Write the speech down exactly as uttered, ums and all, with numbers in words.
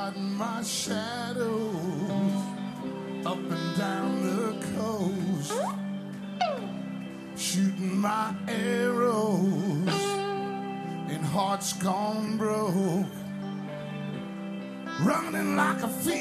riding my shadows up and down the coast, shooting my arrows in hearts gone broke, running like a fiend.